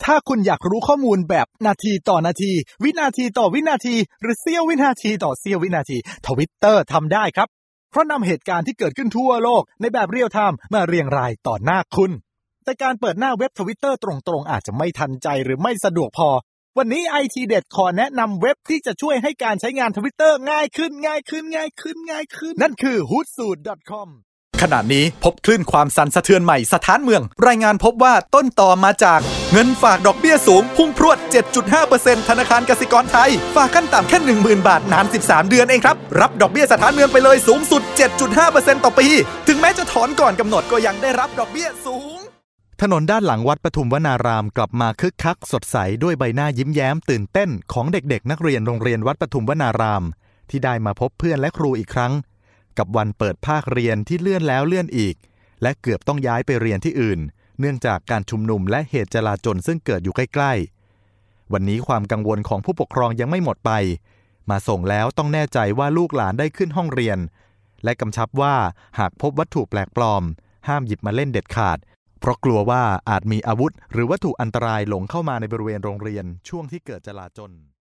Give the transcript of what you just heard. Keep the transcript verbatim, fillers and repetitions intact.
ถ้าคุณอยากรู้ข้อมูลแบบนาทีต่อนาทีวินาทีต่อวินาทีหรือเสี้ยววินาทีต่อเสี้ยววินาที Twitter ทำได้ครับเพราะนำเหตุการณ์ที่เกิดขึ้นทั่วโลกในแบบเรียลไทม์มาเรียงรายต่อหน้าคุณแต่การเปิดหน้าเว็บ Twitter ตรงๆอาจจะไม่ทันใจหรือไม่สะดวกพอวันนี้ ไอ ที เด็ดขอแนะนำเว็บที่จะช่วยให้การใช้งาน Twitter ง่ายขึ้นง่ายขึ้นง่ายขึ้นง่ายขึ้นนั่นคือ ฮูตสูตร ดอท คอม ขณะนี้พบคลื่นความสั่นสะเทือนใหม่สถานเมืองรายงานพบว่าต้นตอมาจากเงินฝากดอกเบี้ยสูงพุ่งพรวด เจ็ดจุดห้าเปอร์เซ็นต์ ธนาคารกสิกรไทยฝากขั้นต่ำแค่ หนึ่งหมื่น บาทนานสิบสามเดือนเองครับรับดอกเบี้ยสถานเมืองไปเลยสูงสุด เจ็ดจุดห้าเปอร์เซ็นต์ ต่อปีถึงแม้จะถอนก่อนกำหนดก็ยังได้รับดอกเบี้ยสูงถนนด้านหลังวัดปทุมวนารามกลับมาคึกคักสดใสด้วยใบหน้ายิ้มแย้มตื่นเต้นของเด็กๆนักเรียนโรงเรียนวัดปทุมวนารามที่ได้มาพบเพื่อนและครูอีกครั้งกับวันเปิดภาคเรียนที่เลื่อนแล้วเลื่อนอีกและเกือบต้องย้ายไปเรียนที่อื่นเนื่องจากการชุมนุมและเหตุจลาจลซึ่งเกิดอยู่ใกล้ๆวันนี้ความกังวลของผู้ปกครองยังไม่หมดไปมาส่งแล้วต้องแน่ใจว่าลูกหลานได้ขึ้นห้องเรียนและกำชับว่าหากพบวัตถุแปลกปลอมห้ามหยิบมาเล่นเด็ดขาดเพราะกลัวว่าอาจมีอาวุธหรือวัตถุอันตรายหลงเข้ามาในบริเวณโรงเรียนช่วงที่เกิดจลาจล